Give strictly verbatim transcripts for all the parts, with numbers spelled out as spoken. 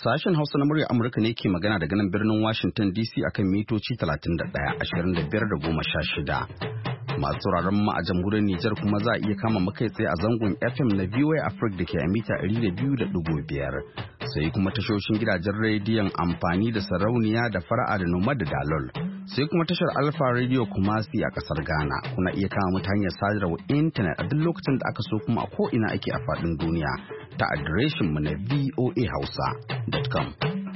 Sashen Hausa na murya Amurka ne ke magana daga nan birnin Washington D C akan mitoci talatin da ɗaya, ashirin da biyar da goma sha shida. Masu sauraron mu a jamhuriyar Nijar kuma za a iya kama makai tsaye a zangon F M na V O A Africa da ke a mita ɗari da biyu da ɗigo biyar. Sai kuma tashoshin gidajen rediyon amfani da sarauniya da fara'a da noma da dalol. Sai kuma tashar Alpha Radio Kumasi a kasar Ghana. Kuna iya kama mu ta hanyar sadarwa intanet a duk lokacin da aka so kuma a ko'ina ake a faɗin duniya ta adireshin mu na v o a hausa dot com.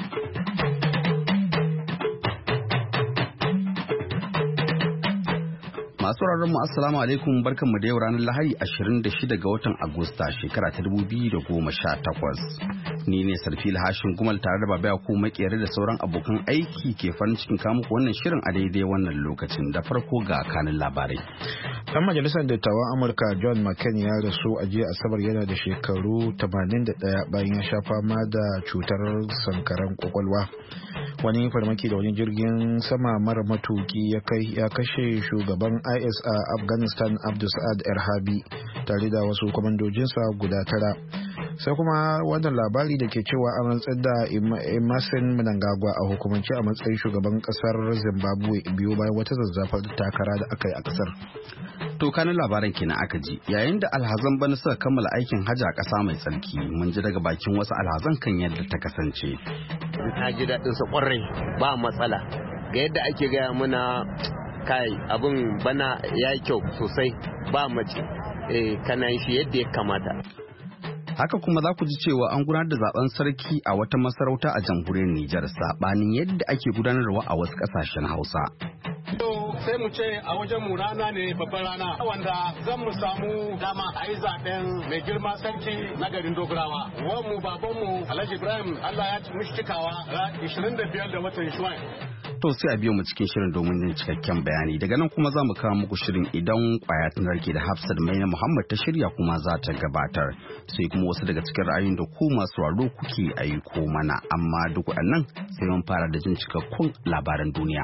Masu mu assalamu alaikum, barkanmu da yau ranar Lahadi ashirin da shida ga watan Agusta shekara ta dubu biyu da goma sha takwas. Ni ne Sarfil Hashin Gumal tare da Babaya ko makere da sauran abokan aiki ke farin cikin kamuku wannan shirin a daidai wannan lokacin. Da farko ga kanin labarai. Dan majalisar dattawan Amurka John McCain ya rasu a jiya Asabar yana da shekaru tamanin da ɗaya bayan ya sha fama da cutar sankaran kwakwalwa. Wani farmaki da wani jirgin sama mara matuki ya kai ya kashe shugaban I S a Afghanistan Abdulsaad Erhabi tare da wasu kwamandojinsa guda tara. Sai kuma wannan labari da ke cewa an rantsar da Emmerson Mnangagwa a hukumance a matsayin shugaban kasar Zimbabwe biyu bayan wata zazzafar takara da aka yi a kasar. To kanin labaran kenan aka ji. Yayin da alhazan bana suka kammala aikin hajji a ƙasa mai tsarki, mun ji daga bakin wasu alhazan kan yadda ta kasance. Na ji daɗin sa ƙwarai, ba matsala. Ga yadda ake gaya mana kai abin bana ya yi kyau sosai, ba mace eh, kana shi yadda ya kamata. Haka kuma za ku ji cewa an gudanar da zaben sarki a wata masarauta a jamhuriyar Nijar saɓanin yadda ake gudanarwa a wasu ƙasashen Hausa. sai mu ce a wajen mu rana ne babban rana wanda zan mu samu dama a yi zaben mai girma sarki na garin Dogarawa. Wan mu baban mu Alhaji Ibrahim Allah ya ci mishi cikawa ishirin da biyar da watan Shuwan. To sai a biyo mu cikin shirin domin jin cikakken bayani. Daga nan kuma za mu kawo muku shirin idan kwaya ta narke da Hafsat Maina Muhammad ta shirya kuma za ta gabatar. Sai kuma wasu daga cikin ra'ayin da ku masu raro kuke aiko mana. Amma duk waɗannan sai mun fara da jin cikakkun labaran duniya.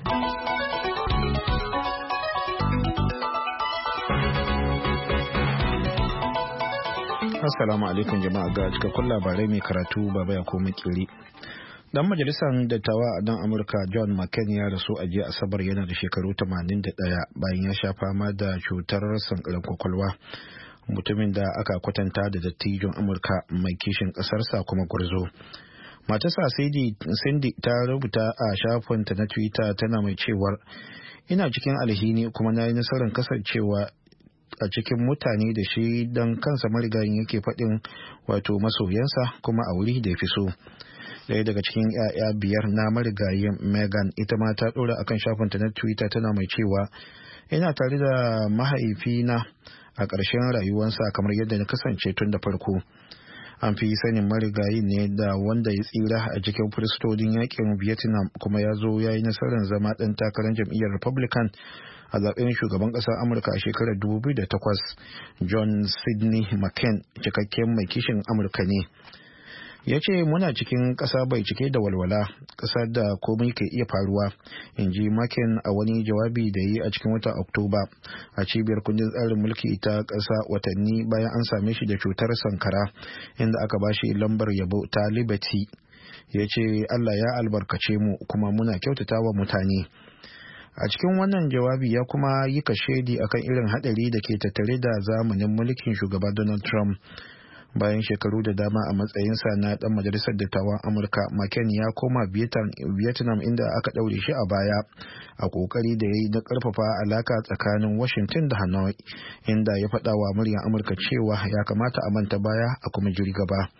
Assalamu alaikum jama'a, ga cikakkun labarai mai karatu baba ya koma kiri. Dan majalisar dattawa a dan Amurka John McCain ya rasu a jiya Asabar yana da shekaru tamanin da ɗaya bayan ya sha fama da cutar sankaran kwakwalwa. Mutumin da aka kwatanta da dattijon Amurka mai kishin ƙasarsa kuma gwarzo. Matarsa Cindy ta rubuta a shafinta na Twitter tana mai cewar, ina cikin alhini kuma na yi nasarar kasancewa a cikin mutane da shi don kansa marigayin yake faɗin wato masoyansa kuma a wuri da ya fi so. Daya daga cikin 'ya'ya biyar na marigayin Megan ita ma ta ɗora akan shafinta na Twitter tana mai cewa, ina tare da mahaifina a ƙarshen rayuwarsa kamar yadda na kasance tun da farko. An fi sanin marigayi ne da wanda ya tsira a cikin firistodin yakin Vietnam kuma ya zo ya yi nasarar zama ɗan takarar jam'iyyar Republican a zaben shugaban ƙasar Amurka a shekarar dubu biyu da takwas. John Sidney McCain cikakken mai kishin Amurka ne. Ya ce muna cikin ƙasa bai cike da walwala, ƙasar da komai ke iya faruwa, in ji McCain a wani jawabi da yi a cikin watan Oktoba a cibiyar kundin tsarin mulki ta ƙasa watanni bayan an same shi da cutar sankara, inda aka ba shi lambar yabo ta Liberty. Ya ce Allah ya albarkace mu kuma muna kyautata wa mutane. A cikin wannan jawabi ya kuma yi kashedi akan irin haɗari da ke tattare da zamanin mulkin shugaba Donald Trump. Bayan shekaru da dama a matsayinsa na dan majalisar dattawan Amurka, McCain ya koma Vietnam inda aka ɗaure shi a baya a kokari da ya yi na ƙarfafa alaka tsakanin Washington da Hanoi, inda ya faɗa wa muryar Amurka cewa ya kamata a manta baya a kuma jiri gaba.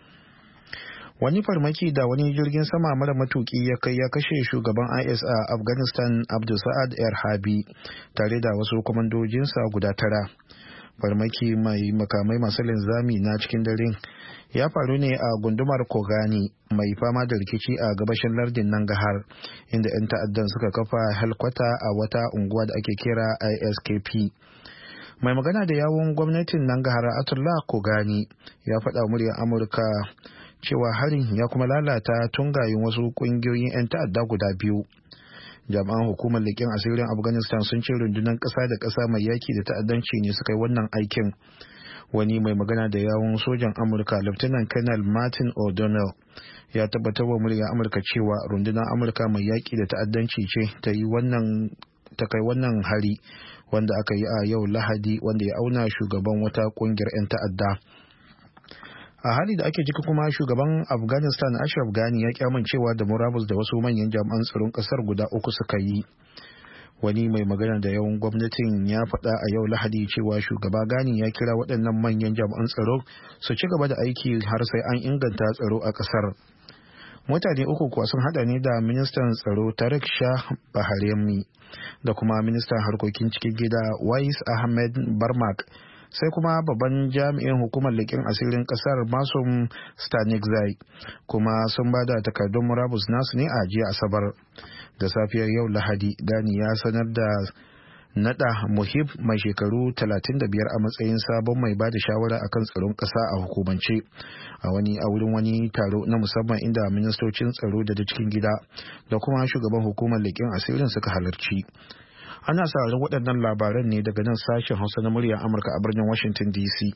Wani farmaki da wani jirgin sama mara matuki ya kai ya kashe shugaban I S a Afghanistan Abdulsaad Erhabi tare da wasu kwamandojinsa guda tara. Farmaki mai makamai masu linzami na cikin dare ya faru ne a gundumar Kogani mai fama da rikici a gabashin lardin Nangarhar, inda 'yan ta'addan suka kafa halkwata a wata unguwa da ake kira I S K P. Mai magana da yawun gwamnatin Nangarhar Atullah Kogani ya faɗa muryar Amurka cewa harin ya kuma lalata tungayen wasu ƙungiyoyin 'yan ta'adda guda biyu. Jami'an hukumar leƙen asirin Afghanistan sun ce rundunar ƙasa da ƙasa mai yaki da ta'addanci ne suka yi wannan aikin. Wani mai magana da yawun sojan Amurka Lieutenant Colonel Martin O'Donnell ya tabbatar wa muryar Amurka cewa rundunar Amurka mai yaƙi da ta'addanci ce ta yi wannan ta kai wannan hari wanda aka yi a yau Lahadi, wanda ya auna shugaban wata kungiyar 'yan ta'adda. A hali da ake ciki kuma shugaban Afghanistan Ashraf Ghani ya ki amincewa da murabus da wasu manyan jami'an tsaron kasar guda uku suka yi. Wani mai magana da yawan gwamnatin ya faɗa a yau Lahadi cewa shugaba Ghani ya kira waɗannan manyan jami'an tsaro su ci gaba da aiki har sai an inganta tsaro a ƙasar. Mutane uku kuwa sun hada ne da ministan tsaro Tariq Shah Baharemi da kuma ministan harkokin cikin gida Wais Ahmed Barmak, sai kuma babban jami'in hukumar leƙen asirin ƙasar Masum Stanigzai, kuma sun ba da takardun murabus nasu ne a jiya Asabar. Da safiyar yau Lahadi, Gani ya sanar da nada Muhib mai shekaru talatin da biyar a matsayin sabon mai bada shawara akan tsaron ƙasa a hukumance a wani a wurin wani taro na musamman inda ministocin tsaro da da cikin gida da kuma shugaban hukumar leƙen asirin suka halarci. Ana sauraron waɗannan labaran ne daga nan sashen Hausa na muryar Amurka a birnin Washington D C.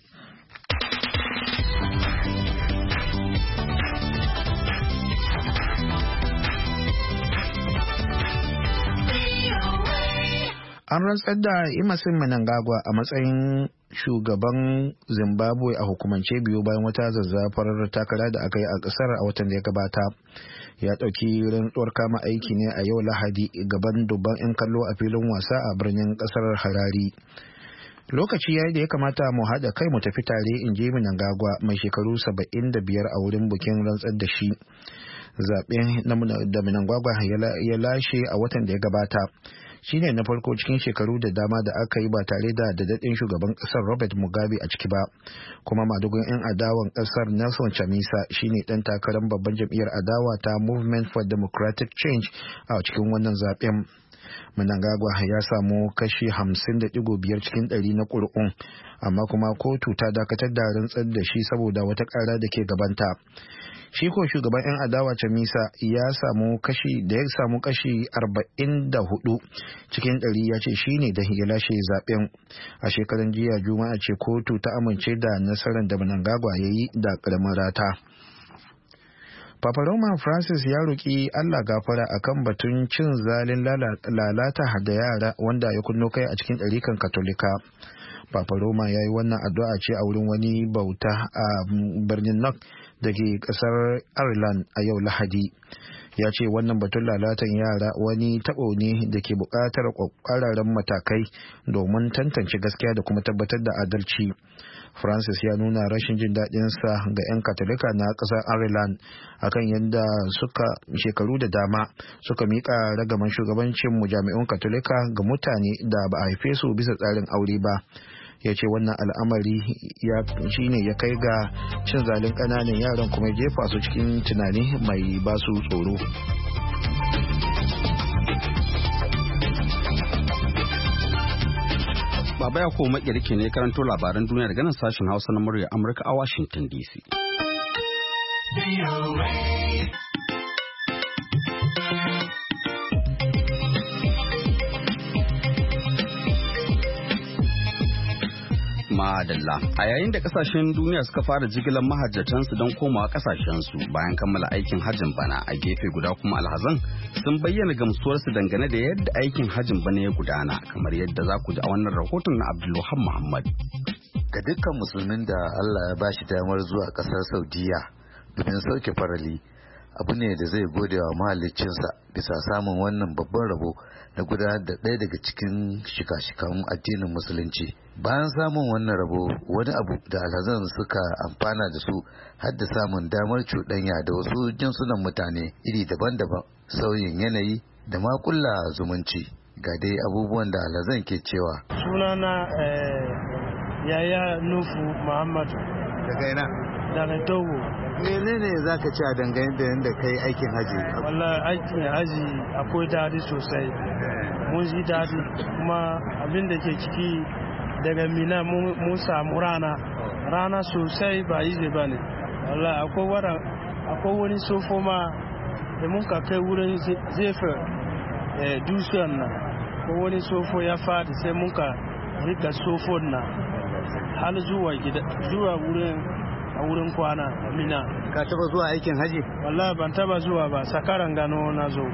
An rantsar da Emmerson Mnangagwa a matsayin shugaban Zimbabwe a hukumance biyu bayan wata zazzafar takara da aka yi a ƙasar a watan da ya gabata. Ya ɗauki rantsuwar kama aiki ne a yau Lahadi gaban dubban 'yan kallo a filin wasa a birnin ƙasar Harare. Lokaci ya yi da ya kamata mu haɗa kai mu tafi tare, in ji Mnangagwa mai shekaru saba'in da biyar a wurin bikin rantsar da shi. Zaɓen da Mnangagwa ya lashe a watan da ya gabata shine na farko cikin shekaru da dama da aka yi ba tare da daɗaɗɗen shugaban ƙasar Robert Mugabe a ciki ba, kuma madugun 'yan adawan ƙasar Nelson Chamisa shine ɗan takarar babban jam'iyyar adawa ta Movement for Democratic Change a cikin wannan zaɓen. Mnangagwa ya samu kashi hamsin da digo biyar cikin ɗari na ƙuri'un, amma kuma kotu ta dakatar da rantsar da shi saboda wata ƙara da ke gabanta. Shi ko shugaban 'yan adawa Chamisa ya samu kashi da ya samu kashi arba'in da hudu cikin ɗari, ya ce shi ne da ya lashe zaben. A shekaran jiya Juma'a ce kotu ta amince da nasarar da Mnangagwa ya yi da ƙaramin rata. Papa Roma Francis ya roƙi Allah gafara akan batun cin zalin lalata da yara wanda ya kunno kai a cikin ɗarikan Katolika. Papa Roma ya yi wannan addu'a ce a wurin wani bauta a birnin Nok da ke ƙasar Ireland a yau Lahadi. Ya ce wannan batun lalatan yara wani taɓo ne da ke buƙatar ƙwararren matakai domin tantance gaskiya da kuma tabbatar da adalci. Francis ya nuna rashin jin daɗinsa ga 'yan Katolika na ƙasar Ireland akan yadda suka shekaru da dama suka miƙa ragaman shugabancin mujami'un Katolika ga mutane da ba a haife su bisa tsarin aure ba. Ya ce wannan al'amari ya shine ya kai ga cin zalin ƙananan yaran kuma jefa su cikin tunani mai ba su tsoro. Baba ya koma makirke ne karanto labaran duniya daga nan sashen Hausa na murya Amurka a Washington D C. Madalla. A yayin da kasashen duniya suka fara jigilar mahajjatansu don komawa kasashensu bayan kammala aikin hajjin bana, a gefe guda kuma alhazan sun bayyana gamsuwarsu dangane da yadda aikin hajjin bana ya gudana, kamar yadda za ku ji a wannan rahoton na Abdulluhan Muhammad. Ga dukkan musulmin da Allah ya bashi damar zuwa kasar Saudiya domin sauke farali, abu ne da zai gode wa mahaliccinsa bisa samun wannan babban rabo na gudanar da ɗaya daga cikin shika-shikan addinin musulunci. Bayan samun wannan rabo, wani abu da alhazan suka amfana da su har da samun damar cuɗanya da wasu jinsunan mutane iri daban-daban, sauyin yanayi da makulla zumunci. Ga dai abubuwan da alhazan ke cewa. Sunana Yaya Nufu Muhammad. Daga ina? Daga Togo. Menene za ka ci a dangane da yadda kai aikin haji? Wallahi aikin haji akwai daɗi sosai. Mun ji daɗi kuma abin da ke ciki daga Mina mun samu rana. Rana sosai ba yi zai bane. Wallahi akwai wani sofo ma da mun ka kai wurin zefe dusiyan nan. Ko wani sofo ya fadi sai mun ka rika sofon nan. har zuwa gida zuwa wurin a wurin kwana Mina. Ka taba zuwa aikin haji? Wallahi ban taba zuwa ba, sakaran gano na zo.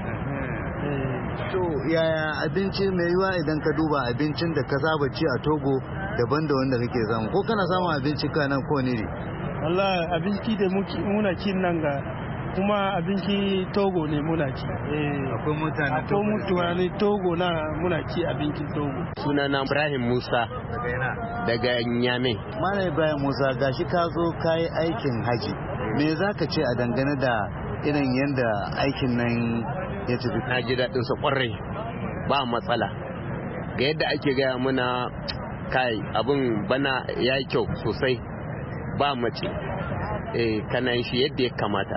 To yaya abinci mai yiwa idan ka duba abincin da ka saba ci a Togo daban da wanda kake samu, ko kana samun abinci ka nan ko ne? Wallahi abinci da muna cin nan ga kuma abinci Togo ne muna ci. Akwai mutane Togo. Akwai mutane Togo na muna ci abincin Togo. Sunana Ibrahim Musa daga Nyame. Malam Ibrahim Musa, gashi ka zo kayi aikin haji. Me za ka ce a dangane da irin yadda aikin nan ya tafi? Na ji daɗin sa kwarai, ba matsala. Ga yadda ake gaya muna kai abin bana ya yi kyau sosai, ba mace. Eh kana shi yadda ya kamata.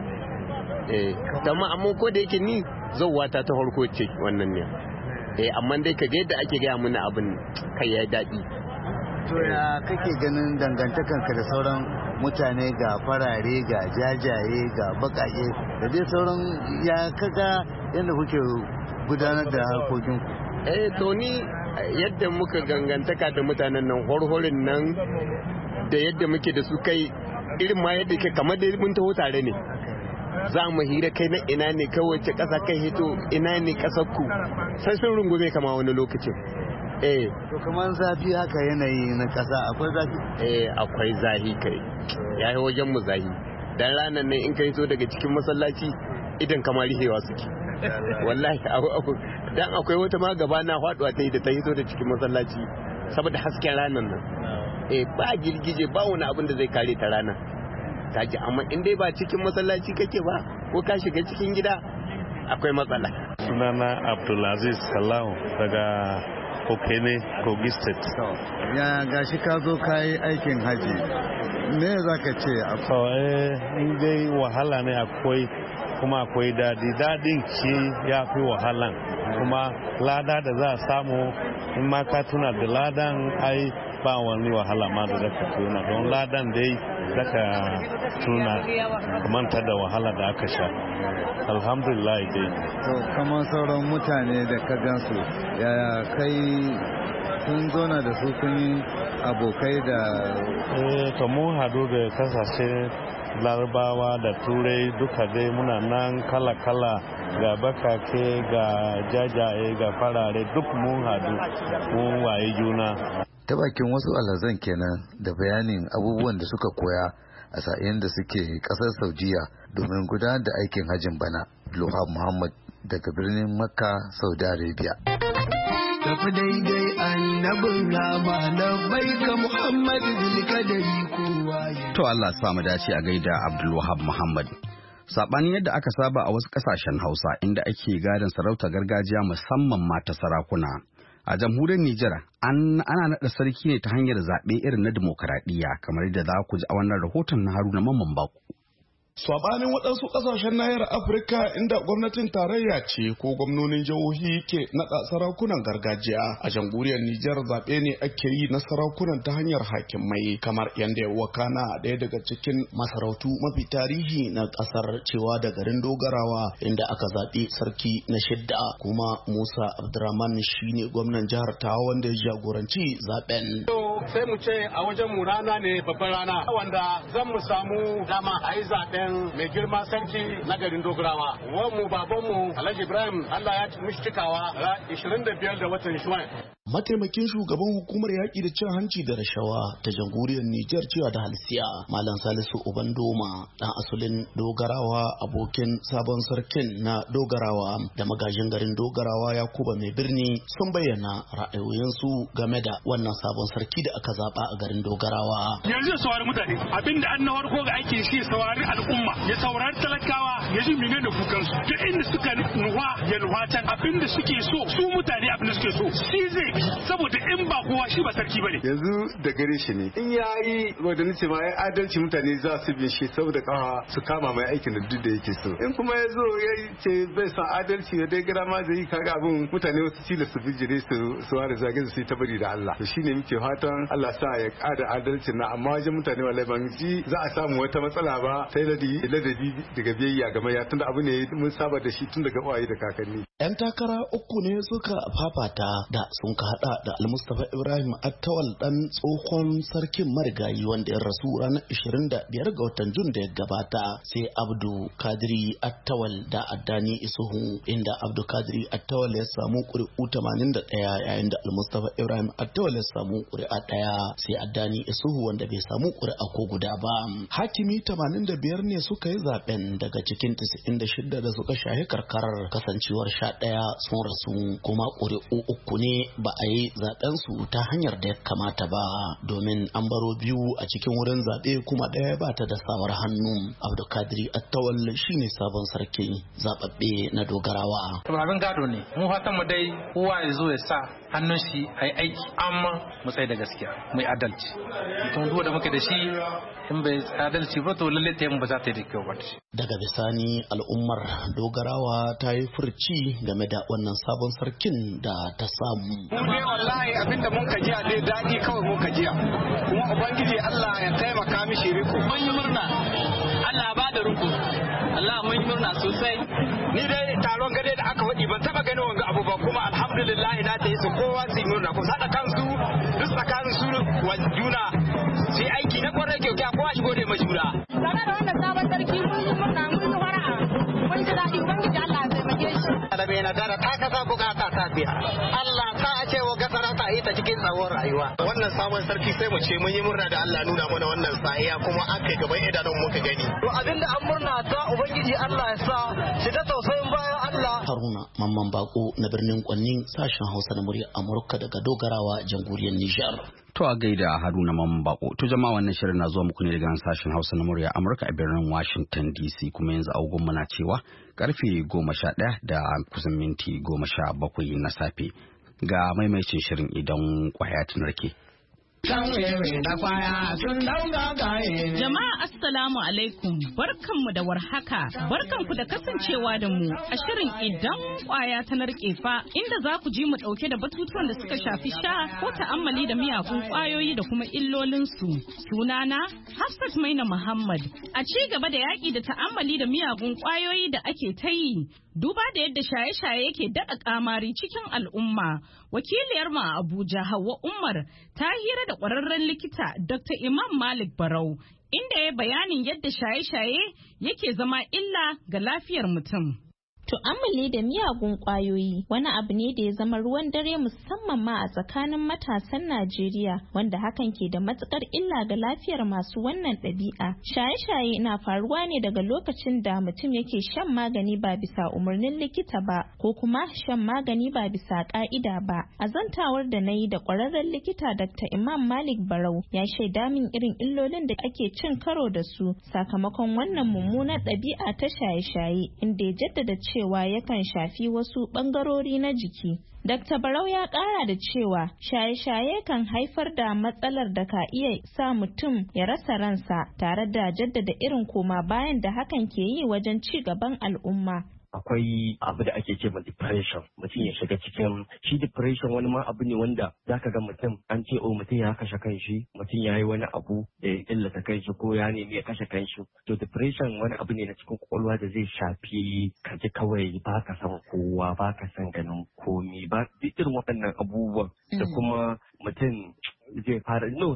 Eh tamma amma ko da yake ni zawata ta farko ce wannan ne. Eh amma dai ka ga yadda ake gaya muna abin kai ya daɗi. To ya kake ganin dangantakanka da sauran mutane, ga farare ga jajaye ga bakake da dai sauran, ya kaga yadda kuke gudanar da harkokin ku? Eh to ni yadda muka gangantaka da mutanen nan horhorin nan da yadda muke da su kai irin ma yadda ke kamar da mun taho tare ne. Za mu hira kai na ina ne kawai ce ƙasa kai hito ina ne ƙasar ku, sai sun rungume kama wani lokacin. Eh to kamar zafi haka yanayi na ƙasa akwai zafi? Eh akwai zahi kai, yayi wajen mu zahi. Dan ranar ne in kai so daga cikin masallaci idan kamar rihewa suke. Wallahi dan akwai wata ma gaba na faduwa ta yi da ta hito da cikin masallaci saboda hasken ranar nan. Eh ba girgije ba wani abin da zai kare ta rana. Kaji amma in dai ba cikin masallaci kake ba ko ka shiga cikin gida akwai matsala. Sunana Abdulaziz Salau daga Kokene, Kogi State. Ya gashi ka zo ka yi aikin haji, me za ka ce? Kawai in dai wahala ne akwai, kuma akwai dadi. Dadin ci ya fi wahalan, kuma lada da za a samu in ma ka tuna da ladan ai ba wani wahala ma da zaka tuna, don ladan dai zaka tuna manta da wahala da aka sha. Alhamdulillah dai. To kamar sauran mutane da ka gansu, yaya kai sun zona da su kun yi abokai da? Eh to mun hadu da kasashe larabawa da turai duka dai muna nan kala-kala, ga bakake ga jajaye ga farare duk mun hadu mun waye juna. Ta bakin wasu alhazan kenan da bayanin abubuwan da suka koya a sa'in da suke kasar Saudiya domin gudanar da aikin hajjin bana. Luhab Muhammad daga birnin Makka, Saudi Arabia. Tafi daidai annabin rama na baika Muhammad zulkadari kowa ya. To Allah sa mu dace a gaida Abdul Wahab Muhammad. Sabanin yadda aka saba a wasu kasashen Hausa inda ake gadon sarauta gargajiya musamman mata sarakuna. A jamhuriyar Nijar an ana naɗa sarki ne ta hanyar zaɓe irin na dimokuraɗiyya kamar yadda za ku ji a wannan rahoton na Haruna Mamman Bako. Sabanin waɗansu ƙasashen nahiyar Afirka inda gwamnatin tarayya ce ko gwamnonin jihohi ke naɗa sarakunan gargajiya, a jamhuriyar Nijar zaɓe ne ake yi na sarakunan ta hanyar hakimai kamar yadda ya wakana ɗaya daga cikin masarautu mafi tarihi na ƙasar cewa da garin Dogarawa inda aka zaɓi sarki na shidda, kuma Musa Abdurrahman shine gwamnan jihar Tawa wanda ya jagoranci zaɓen. Sai mu ce a wajen mu rana ne babban rana wanda zan mu samu dama a yi zaɓen mai girma sarki na garin Dogarawa. Wanmu babanmu Alhaji Ibrahim Allah ya mishi cikawa ishirin da biyar da watan Juwan. Mataimakin shugaban hukumar yaƙi da cin hanci da rashawa ta jamhuriyar Nijar cewa da halsiya Malam Salisu Ubandoma dan asulin Dogarawa, abokin sabon sarkin na Dogarawa da magajin garin Dogarawa Yakuba mai birni sun bayyana ra'ayoyinsu game da wannan sabon sarki da aka zaba a garin Dogarawa. Yanzu ya saurari mutane abinda an na farko ga ake shi saurari al'umma, ya saurari talakawa, ya ji mene da kukansu duk inda suka nuwa ya nuwa can abinda suke so su mutane abinda suke so shi zai saboda in ba kowa shi ba sarki bane. Yanzu da gare shi ne in yayi wanda nace ma ai adalci mutane za su bin shi saboda kawa su kama mai aikin da duk da yake so. In kuma ya zo ya ce bai san adalci ya dai gara ma zai kaga abun mutane wasu cila su bijire su su ware zage su ta bari da Allah. To shine muke fatan Allah sa ya kada adalci na, amma wajen mutane wallahi ban ji za a samu wata matsala ba sai ladabi ladabi daga biyayya ga maya tunda abu ne mun saba da shi tun daga uwaye da kakanni. Yan takara uku ne suka fafata da sun suka hada da Almustafa Ibrahim Attawal dan tsohon sarkin marigayi wanda ya rasu ranar ishirin da biyar ga watan Jun da ya gabata, sai Abdu Kadiri Attawal da Addani Isuhu, inda Abdu Kadiri Attawal ya samu ƙuri'u tamanin da ɗaya yayin da Almustafa Ibrahim Attawal ya samu ƙuri'a ɗaya, sai Addani Isuhu wanda bai samu ƙuri'a ko guda ba. Hakimi tamanin da biyar ne suka yi zaben daga cikin tisa'in da shida da suka shahi karkarar, kasancewar sha ɗaya sun rasu, kuma ƙuri'u uku ne ba a yi zaben su ta hanyar da ya kamata ba, domin an baro biyu a cikin wurin zaɓe kuma ɗaya ba ta da sawar hannu. Abdulkadiri Attawal shine sabon sarki zababbe na Dogarawa. Abin gado ne, mu fatan mu dai kowa ya zo ya sa hannun shi a yi aiki, amma mu tsaye da gaskiya, mu yi adalci. Mutum duwa da muke da shi in bai adalci ba to lalle ta ba za ta yi da kyau ba. Daga bisani al'ummar Dogarawa ta yi furci game da wannan sabon sarkin da ta samu. Mu dai wallahi abinda mun ka jiya dai daɗi kawai mun ka jiya, kuma ubangiji Allah ya taimaka mishi riko. Mun yi murna, Allah ba da riko, Allah mun yi murna sosai. Ni dai taron gade da aka waɗi ban taɓa ganin wanga abu ba, kuma alhamdulillah na ta yi su kowa su yi murna, ku haɗa kansu duk tsakanin su wa juna su yi aiki na kwarai kyau kya kowa shigo da mai juna. Game da wannan sabon sarki mun yi murna mun yi fara'a mun ji daɗi ubangiji Allah ya taimake shi. Da bai nadara ta kasa bukata ta biya. Allah ta ce wa gasara ta yi ta cikin tsawon rayuwa. Wannan sabon sarki sai mu ce mun yi murna da Allah nuna mana wannan sa'iya kuma an kai gaban idanun muka gani. To abinda an murna ta ubangiji Allah ya sa shi ta tausayin bayan Allah. Haruna Mamman Bako na birnin Kwannin, sashen Hausa na murya Amurka daga Dogarawa, jamhuriyar Nijar. To a gaida Haruna Mamman Bako. To jama'a, wannan shirin na zuwa muku ne daga sashen Hausa na murya Amurka a birnin Washington D C, kuma yanzu agogon muna cewa karfe goma sha ɗaya da kusan minti goma sha bakwai na safe. Ga maimaicin shirin idan kwaya ta narke. Jama'a assalamu alaikum, barkanmu da warhaka, barkanku da kasancewa da mu a shirin idan kwaya ta narke fa, inda za ku ji mu dauke da batutuwan da suka shafi sha ko ta'ammali da miyagun kwayoyi da kuma illolinsu. Sunana Hafsat Maina Muhammad. A ci gaba da yaƙi da ta'ammali da miyagun kwayoyi da ake ta yi, duba da yadda shaye-shaye yake daɗa kamari cikin al'umma, wakiliyar mu a Abuja Hauwa Umar ta hira da ƙwararren likita Doctor Imam Malik Barau, inda ya bayanin yadda shaye-shaye yake zama illa ga lafiyar mutum. Tu'ammali da miyagun ƙwayoyi wani abu ne da ya zama ruwan dare musamman ma a tsakanin matasan Najeriya, wanda hakan ke da matukar illa ga lafiyar masu wannan ɗabi'a. Shaye-shaye na faruwa ne daga lokacin da mutum yake shan magani ba bisa umarnin likita ba, ko kuma shan magani ba bisa ƙa'ida ba. A zantawar da na yi da ƙwararren likita Doctor Imam Malik Barau, ya shaida min irin illolin da ake cin karo da su sakamakon wannan mummunar ɗabi'a ta shaye-shaye, inda ya jaddada cewa yakan shafi wasu ɓangarori na jiki. Dokta Barau ya ƙara da cewa shaye-shaye kan haifar da matsalar da ka iya sa mutum ya rasa ransa, tare da jaddada irin koma bayan da hakan ke yi wajen ci gaban al'umma. Akwai abu da ake ce ma depression, mutum ya shiga cikin shi. Depression wani ma abu ne wanda zaka ga mutum an ce o mutum ya kashe kanshi, mutum ya yi wani abu da ya illata kanshi ko ya nemi ya kashe kanshi. To depression wani abu ne na cikin kwakwalwa da zai shafi ka ji kawai ba ka san kowa, ba ka san ganin komi, ba irin waɗannan abubuwan da kuma mutum zai fara no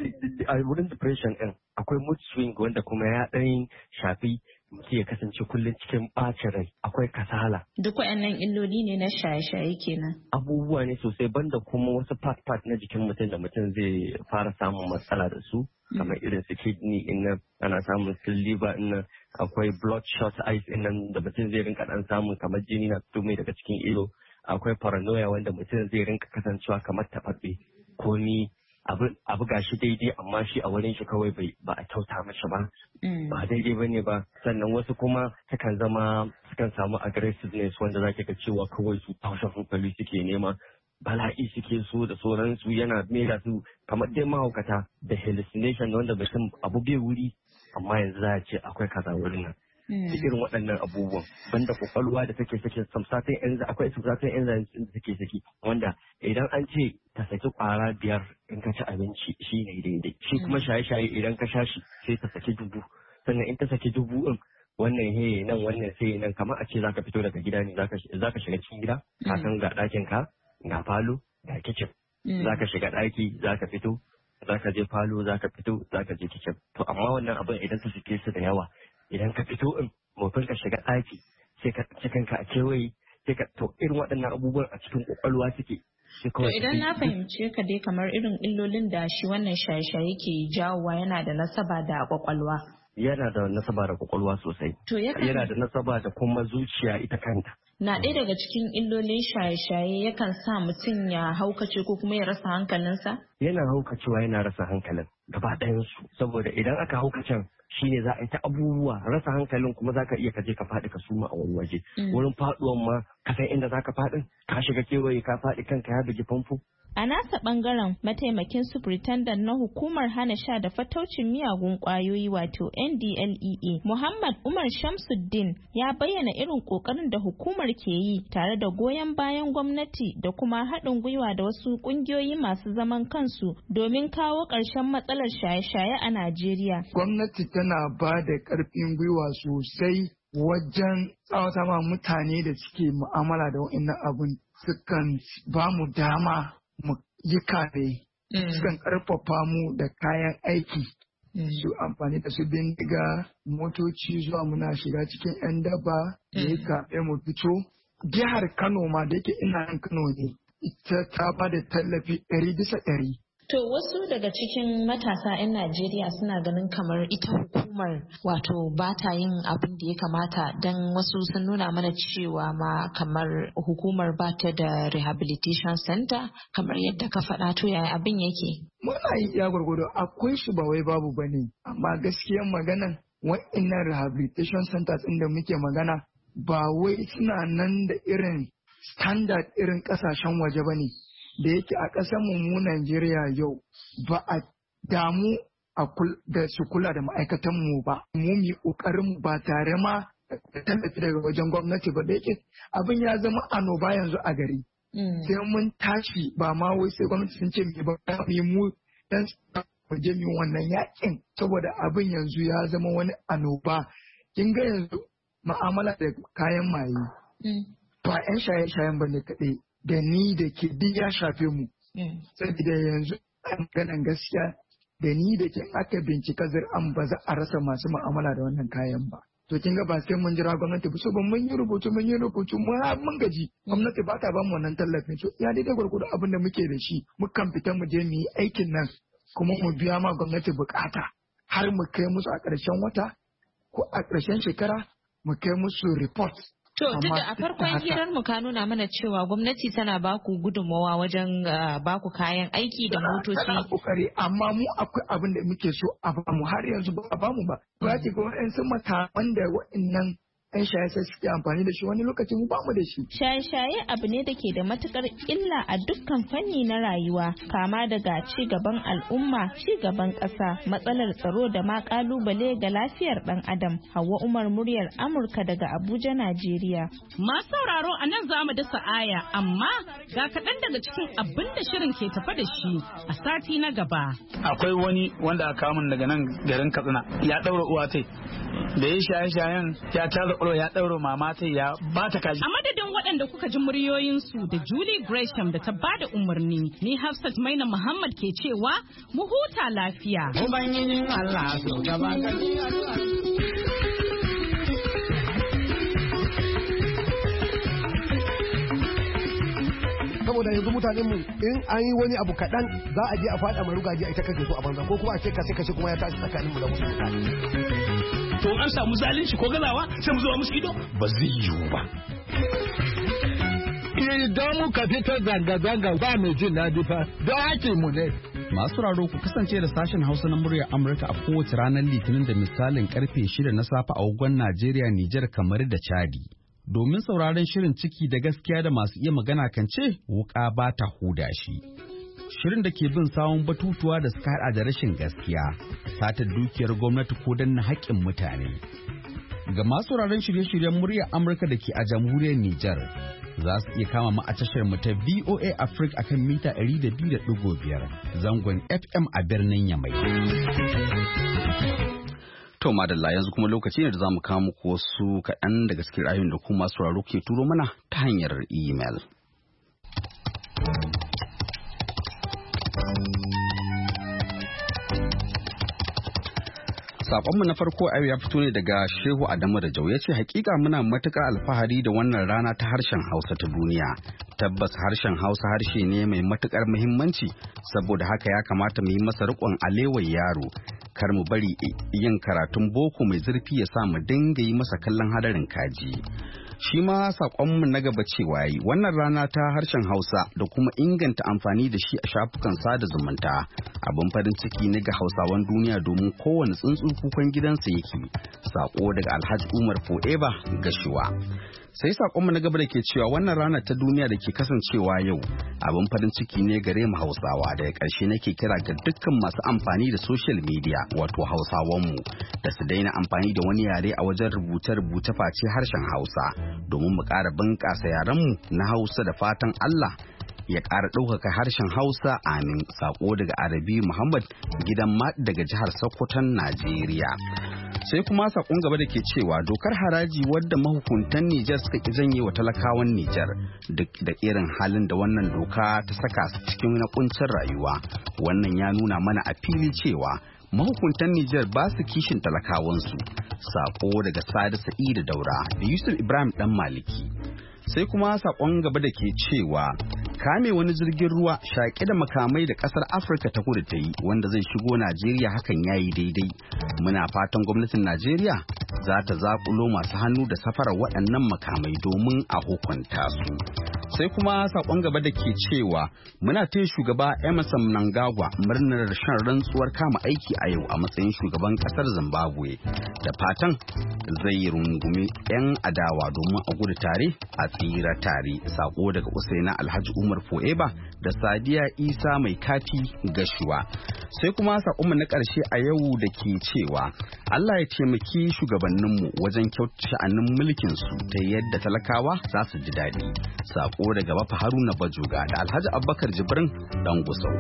a wurin depression ɗin akwai mood swing wanda kuma ya ɗan shafi mutum ya kasance kullum cikin ɓacin rai, akwai kasala. Duk waɗannan illoli ne na shaye-shaye kenan. Abubuwa ne sosai, banda kuma wasu part-part na jikin mutum da mutum zai fara samun matsala da su, kamar irin su kidney in nan ana samun su liver in nan, akwai bloodshot eyes in nan da mutum zai rinka ɗan samun kamar jini na fito mai daga cikin ido, akwai paranoia wanda mutum zai rinka kasancewa kamar taɓaɓɓe ko ni abu gashi daidai amma shi a wurin shi kawai bai ba a kyauta mashi ba ba daidai ba ne ba. Sannan wasu kuma sukan zama sukan samu aggressiveness wanda zaki ga cewa kawai su taushe hankali suke nema, bala'i suke so da sauransu, yana mera su kamar dai mahaukata da hallucination wanda mutum abu bai wuri amma yanzu za a ce akwai kaza wurin nan. Da irin waɗannan abubuwan banda kwakwalwa da take sake samsatin enzyme, akwai samsatin enzyme da take saki wanda idan an ce ta saki kwara biyar in ka ci abinci shi ne daidai, shi kuma shaye-shaye idan ka sha shi sai ta saki dubu, sannan in ta saki dubu in wannan he nan wannan sai nan, kamar a ce zaka fito daga gida ne zaka shiga cikin gida ka san ga ɗakin ka ga falo ga kicin. Za ka shiga ɗaki, za ka fito, za ka je falo, za ka fito, za ka je kicin. To amma wannan abin idan ka shige su da yawa, idan ka fito in mafin ka shiga ɗaki, sai ka cikin ka a kewaye, sai ka to irin waɗannan abubuwan a cikin ƙwaƙwalwa suke. To idan na fahimce ka dai kamar irin illolin da shi wannan shaye-shaye ke jawowa yana da nasaba da ƙwaƙwalwa. Yana da nasaba da ƙwaƙwalwa sosai. To yana da nasaba da kuma zuciya ita kanta. Na ɗaya daga cikin illolin shaye-shaye yakan sa mutum ya haukace ko kuma ya rasa hankalinsa? Yana haukacewa yana rasa hankalin gaba ɗayansu. Saboda idan aka haukacen shi ne za a yi ta abubuwa rasa hankalin kuma za ka iya kaje ka faɗi ka suma a wani waje. Wurin faɗuwan ma ka san inda za ka faɗin ka shiga kewaye ka faɗi kanka ya bugi famfo. A nasa bangaren mataimakin superintendent na hukumar hana sha da fataucin miyagun kwayoyi wato N D L E A Muhammad Umar Shamsuddin ya bayyana irin kokarin da hukumar ke yi tare da goyon bayan gwamnati da kuma haɗin gwiwa da wasu ƙungiyoyi masu zaman kansu domin kawo ƙarshen matsalar shaye-shaye a Najeriya. Gwamnati tana ba da ƙarfin gwiwa sosai wajen tsawata ma mutane da suke mu'amala da wa'annan abun sukan ba mu dama mu yi kare sukan karfafa mu da kayan aiki su amfani da su bindiga motoci zuwa muna shiga cikin 'yan daba da ya kaɓe mu fito. Jihar Kano ma da yake ina yan Kano ne ita ta ba da tallafi ɗari bisa ɗari. To wasu daga cikin matasa 'yan Najeriya suna ganin kamar ita hukumar wato ba ta yin abin da ya kamata don wasu sun nuna mana cewa ma kamar hukumar ba ta da rehabilitation center kamar yadda ka faɗa to yaya abin yake. Muna yi iya gwargwado akwai shi ba wai babu ba ne amma gaskiyan maganan wa'innan rehabilitation centers inda muke magana ba wai suna nan da irin standard irin ƙasashen waje ba ne. Da yake a ƙasar mu Najeriya yau ba a damu da su kula da ma'aikatan mu ba mu mi ƙoƙarin ba tare ma da tallafi daga wajen gwamnati ba da yake abin ya zama annoba yanzu a gari sai mun tashi ba ma wai sai gwamnati sun ce mu ba mu dan waje mu wannan yakin saboda abin yanzu ya zama wani annoba kin ga yanzu ma'amala da kayan maye ba 'yan shaye-shayen ba ne kaɗai da ni da ke duk ya shafe mu. Saboda yanzu a maganan gaskiya da ni da ke aka bincika zir'an ba za a rasa masu ma'amala da wannan kayan ba. To kin ga ba sai mun jira gwamnati ba so ba mun yi rubutu mun yi rubutu mun mun gaji gwamnati ba ta ba mu wannan tallafin so ya daidai gwargwado abin da muke da shi mukan fita mu je mu yi aikin nan kuma mu biya ma gwamnati bukata har mu kai musu a ƙarshen wata ko a ƙarshen shekara mu kai musu report. To, duk da a farkon hirar mu ka nuna mana cewa gwamnati tana baku gudunmawa wajen baku kayan aiki da motoci. Tana kokari, amma mu akwai abin da muke so a bamu har yanzu ba a bamu ba. Ba ki ga wa'ansu matakan da wa'annan 'yan shaye-shaye suke amfani da shi wani lokaci mu bamu da shi. Shaye-shaye abu ne da ke da matukar illa a dukkan fanni na rayuwa, kama daga ci gaban al'umma, ci gaban ƙasa, matsalar tsaro da ma ƙalubale ga lafiyar ɗan adam. Hauwa Umar muryar Amurka daga Abuja, Najeriya. Masu sauraro a nan za mu dasa aya, amma ga kaɗan daga cikin abin da shirin ke tafa da shi a sati na gaba. Akwai wani wanda aka kamun daga nan garin Katsina ya ɗaura uwa tai da ya shaye-shayen ya tara ƙwaro ya ɗaura mama tai ya ba ta kaji. A madadin waɗanda kuka ji muryoyinsu da Julie Gresham da ta bada umarni, ni Hafsat Maina Muhammad ke cewa mu huta lafiya. Ubangijin Allah so gaba gani saboda yanzu mutanen mu in an yi wani abu kaɗan za a je a faɗa marugaji a ita kake so a banza ko kuma a ce kashe kashe kuma ya tashi tsakanin mu da wasu mutane. To an samu zalunci ko gazawa sai mu zuwa musu ido ba zai yiwu ba. Idan muka fita zanga-zanga ba mai jin daɗi fa don haƙƙin mu ne. Masu raro ku kasance da sashen Hausa na muryar Amurka a kowace ranar Litinin da misalin karfe shida na safe a wagon Najeriya, Nijar, kamar da Chadi. Domin sauraron shirin ciki da gaskiya da masu iya magana kan ce wuka ba ta huda shi. Shirin da ke bin sawun batutuwa da suka hada da rashin gaskiya, satar dukiyar gwamnati ko danna haƙƙin mutane. Ga masu sauraron shirye-shiryen muryar Amurka da ke a jamhuriyar Nijar, za su iya kama mu a tashar mu ta V O A Africa akan mita ɗari da biyu da ɗigo biyar zangon F M a birnin Yamai. To madalla yanzu kuma lokaci ne da za mu kawo muku wasu kaɗan daga cikin rayuwar da kuma sauraro ke turo mana ta hanyar email. sakonmu na farko a ya fito ne daga Shehu Adamu da Jau ya ce hakika muna matuƙar alfahari da wannan rana ta harshen Hausa ta duniya. Tabbas harshen Hausa harshe ne mai matuƙar muhimmanci saboda haka ya kamata mu yi masa riƙon alewar yaro. Kar mu bari yin karatun boko mai zurfi ya sa mu dinga yi masa kallon hadarin kaji. Shi ma saƙonmu na gaba cewa yi wannan rana ta harshen Hausa da kuma inganta amfani da shi a shafukan sada zumunta abin farin ciki ne ga Hausawan duniya domin kowane tsuntsu kukan gidansa yake. Saƙo daga Alhaji Umar Forever Gashuwa. Sai saƙonmu na gaba da ke cewa wannan rana ta duniya da ke kasancewa yau abin farin ciki ne gare mu Hausawa. Daga ƙarshe nake kira ga dukkan masu amfani da social media wato Hausawanmu da su daina amfani da wani yare a wajen rubuce-rubuce face harshen Hausa domin mu ƙara bunƙasa yarenmu na Hausa da fatan Allah ya ƙara ɗaukaka harshen Hausa amin. Saƙo daga Arabi Muhammad gidan mat daga jihar Sokoton Najeriya. Sai kuma sakon gaba da ke cewa dokar haraji wadda mahukuntan Nijar suka ki janye wa talakawan Nijar duk da irin halin da wannan doka ta saka su cikin na kuncin rayuwa. Wannan ya nuna mana a fili cewa mahukuntan Nijar ba su kishin talakawansu. Sako daga Sadi Sa'idu Daura da Yusuf Ibrahim Dan Maliki. Sai kuma sakon gaba da ke cewa kame wani jirgin ruwa shaƙe da makamai da ƙasar Afirka ta kudu ta yi wanda zai shigo Najeriya hakan ya yi daidai. Muna fatan gwamnatin Najeriya za ta zaƙulo masu hannu da safarar waɗannan makamai domin a hukunta su. Sai kuma saƙon gaba da ke cewa muna taya shugaba Emerson Mnangagwa murnar shan rantsuwar kama aiki a yau a matsayin shugaban ƙasar Zimbabwe. Da fatan zai rungumi 'yan adawa domin a gudu tare a tsira tare. Saƙo daga Usaina Alhaji Umar Fo'eba da Sadiya Isa mai kati Gashuwa. Sai kuma saƙonmu na ƙarshe a yau da ke cewa Allah ya taimaki shugabanninmu wajen kyautata sha'anin mulkinsu ta yadda talakawa za su ji daɗi. Saƙo daga Bafa Haruna Bajoga da Alhaji Abubakar Jibrin Dan Gusau.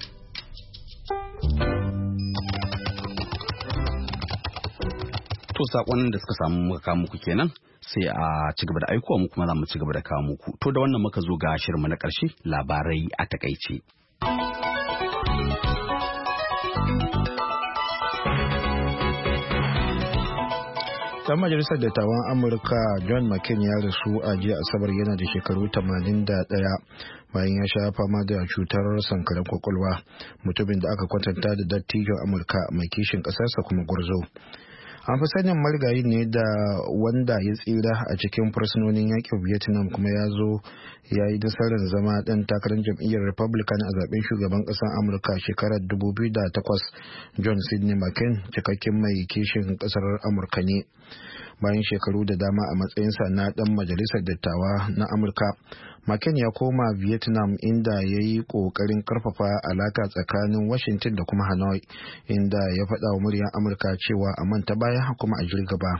To saƙonin da suka samu muka kawo muku kenan sai a ci gaba da aikowa mu kuma za mu ci gaba da kawo muku. To da wannan muka zo ga shirinmu na ƙarshe labarai a takaice. Dan majalisar dattawan Amurka John McCain ya rasu a jiya Asabar yana da shekaru tamanin da ɗaya bayan ya sha fama da cutar sankaran kwakwalwa, mutumin da aka kwatanta da dattijon Amurka mai kishin ƙasarsa kuma gwarzo. An fi sanin marigayi ne da wanda ya tsira a cikin fursunonin yakin Vietnam kuma ya zo ya yi nasarar zama ɗan takarar jam'iyyar Republican a zaben shugaban ƙasar Amurka shekarar dubu biyu da takwas. John Sidney McCain cikakken mai kishin ƙasar Amurka ne. Bayan shekaru da dama a matsayinsa na ɗan majalisar dattawa na Amurka, McCain ya koma Vietnam inda ya yi ƙoƙarin ƙarfafa alaka tsakanin Washington da kuma Hanoi, inda ya faɗa wa muryar Amurka cewa a manta baya kuma a jirga ba.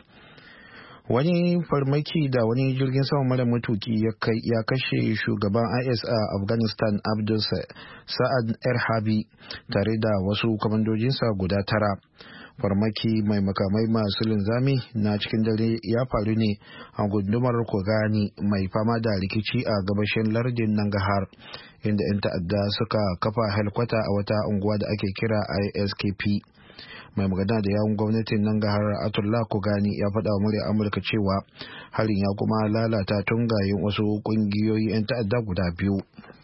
Wani farmaki da wani jirgin sama mara matuki ya kashe shugaban I S a Afghanistan Abdul Sa'ad Erhabi tare da wasu kwamandojinsa guda tara. Farmaki mai makamai masu linzami na cikin dare ya faru ne a gundumar Kogani mai fama da rikici a gabashin lardin Nangarhar, inda 'yan ta'adda suka kafa helkwata a wata unguwa da ake kira I S K P. Mai magana da yawun gwamnatin Nangarhar Atullah Kogani ya faɗa wa muryar Amurka cewa harin ya kuma lalata tungayen wasu ƙungiyoyi 'yan ta'adda guda biyu.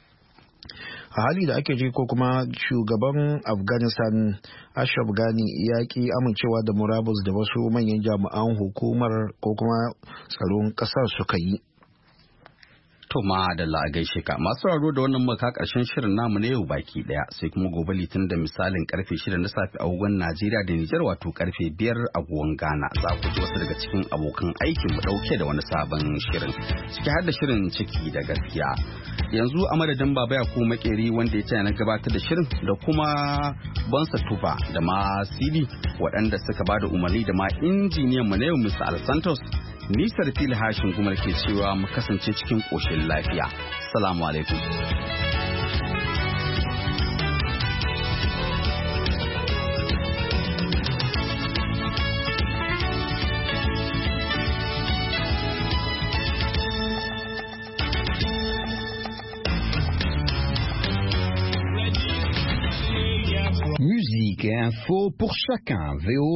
A hali da ake ji ko kuma shugaban Afghanistan Ashraf Ghani ya ki amincewa da murabus da wasu manyan jami'an hukumar ko kuma tsaron ƙasar suka yi. To ma da la gaishe ka masu raro da wannan maka karshen shirin namu na yau baki daya sai kuma gobe litin da misalin karfe shida na safe a agogon Najeriya da Nijar wato karfe biyar a agogon Ghana za ku ji wasu daga cikin abokan aikin mu dauke da wani sabon shirin ciki har da shirin ciki da gaskiya. Yanzu a madadin Baba Yakubu Makeri wanda ya ce na gabatar da shirin da kuma Bonsa Tufa da ma Sidi waɗanda suka bada umarni da ma injiniyan mu na yau Mister Al Santos. Nisar fili hashin gumar ke cewa mu kasance cikin ƙoshin lafiya. Salamu alaikum. Musique et info pour chacun. V O